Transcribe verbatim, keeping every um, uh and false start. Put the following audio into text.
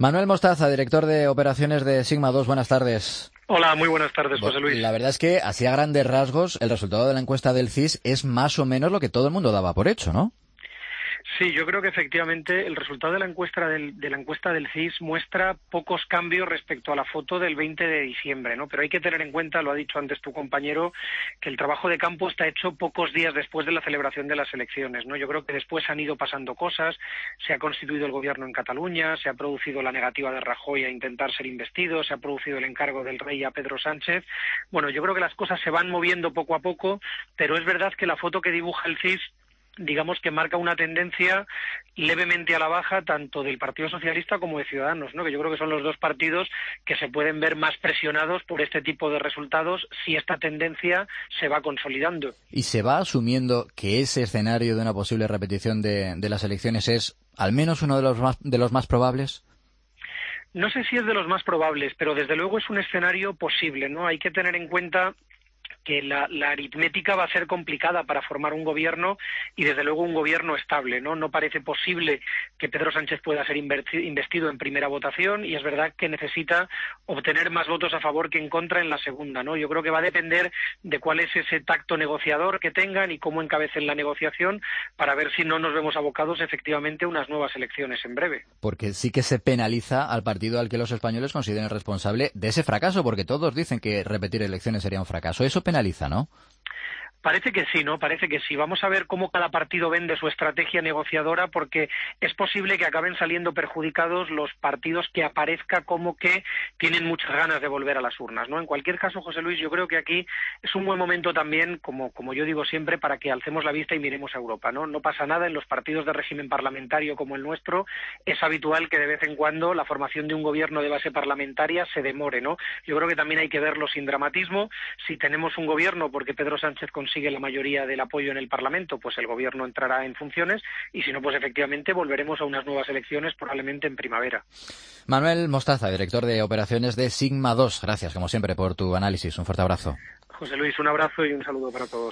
Manuel Mostaza, director de operaciones de Sigma dos, buenas tardes. Hola, muy buenas tardes, José Luis. La verdad es que, así a grandes rasgos, el resultado de la encuesta del C I S es más o menos lo que todo el mundo daba por hecho, ¿no? Sí, yo creo que efectivamente el resultado de la encuesta del, de la encuesta del C I S muestra pocos cambios respecto a la foto del veinte de diciembre, ¿no? Pero hay que tener en cuenta, lo ha dicho antes tu compañero, que el trabajo de campo está hecho pocos días después de la celebración de las elecciones, ¿no? Yo creo que después han ido pasando cosas, se ha constituido el gobierno en Cataluña, se ha producido la negativa de Rajoy a intentar ser investido, se ha producido el encargo del rey a Pedro Sánchez. Bueno, yo creo que las cosas se van moviendo poco a poco, pero es verdad que la foto que dibuja el C I S digamos que marca una tendencia levemente a la baja tanto del Partido Socialista como de Ciudadanos, ¿no? Que yo creo que son los dos partidos que se pueden ver más presionados por este tipo de resultados si esta tendencia se va consolidando. ¿Y se va asumiendo que ese escenario de una posible repetición de, de las elecciones es al menos uno de los más, de los más probables? No sé si es de los más probables, pero desde luego es un escenario posible, ¿no? Hay que tener en cuenta que la, la aritmética va a ser complicada para formar un gobierno y desde luego un gobierno estable, ¿no? No parece posible que Pedro Sánchez pueda ser investido en primera votación y es verdad que necesita obtener más votos a favor que en contra en la segunda, ¿no? Yo creo que va a depender de cuál es ese tacto negociador que tengan y cómo encabecen la negociación para ver si no nos vemos abocados efectivamente a unas nuevas elecciones en breve. Porque sí que se penaliza al partido al que los españoles consideren responsable de ese fracaso, porque todos dicen que repetir elecciones sería un fracaso. Eso penaliza, ¿no? Parece que sí, ¿no? Parece que sí. Vamos a ver cómo cada partido vende su estrategia negociadora, porque es posible que acaben saliendo perjudicados los partidos que aparezca como que tienen muchas ganas de volver a las urnas, ¿no? En cualquier caso, José Luis, yo creo que aquí es un buen momento también, como, como yo digo siempre, para que alcemos la vista y miremos a Europa, ¿no? No pasa nada en los partidos de régimen parlamentario como el nuestro. Es habitual que de vez en cuando la formación de un gobierno de base parlamentaria se demore, ¿no? Yo creo que también hay que verlo sin dramatismo. Si tenemos un gobierno porque Pedro Sánchez consigue la mayoría del apoyo en el Parlamento, pues el gobierno entrará en funciones y si no, pues efectivamente volveremos a unas nuevas elecciones probablemente en primavera. Manuel Mostaza, director de operaciones de Sigma dos. Gracias, como siempre, por tu análisis. Un fuerte abrazo. José Luis, un abrazo y un saludo para todos.